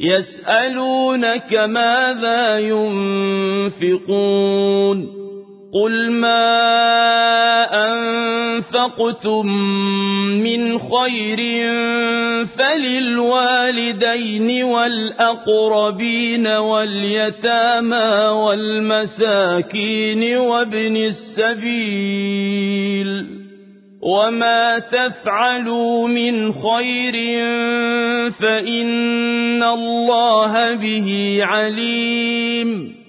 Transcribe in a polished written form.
يسألونك ماذا ينفقون قل ما أنفقتم من خير فللوالدين والأقربين واليتامى والمساكين وابن السبيل وما تفعلوا من خير فإن الله به عليم